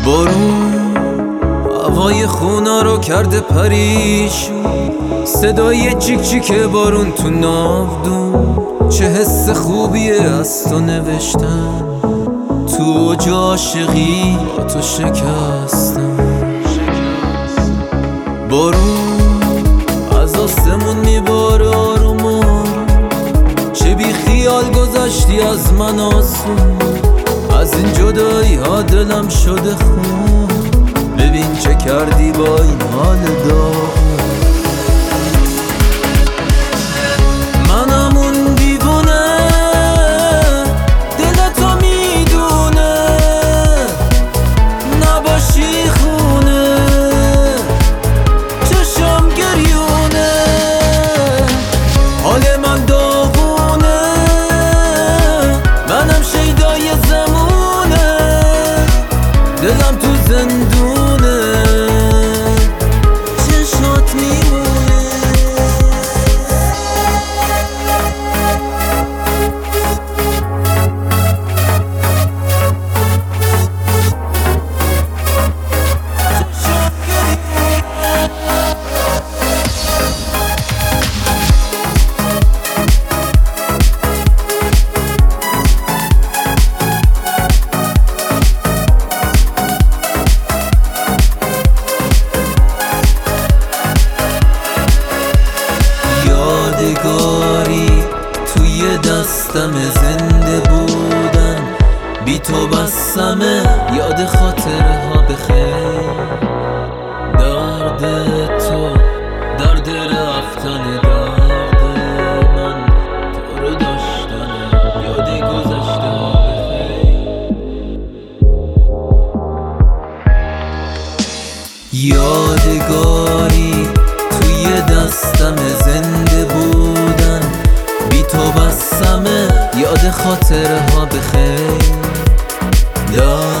بارون هوای خونا رو کرده پریشون، صدای چیک چیک بارون تو ناودون. چه حس خوبیه از تو نوشتن، تو اوج عاشقی با تو شکستم. بارون از آسمون میباره آروم آروم، چه بی خیال گذشتی از من آسون. از این جدایی ها دلم شده خون، ببین چه کردی با این حال داغون. منم اون دیوونه دلتو میدونه، نباشی خونه چشم گریونه. حال من داغونه، منم شیدای زمونه، دلم تو زندونه، چشات میمونه. یادگاری توی دستم زنده بودن، بی تو بسمه یاد خاطره ها بخیر. درد تو درد رفتن، درد من تو رو داشتن، یاد گذشته ها بخیر. یادگاری توی دستم زنده بودن، بی تو بسمه یاد خاطره ها بخیر.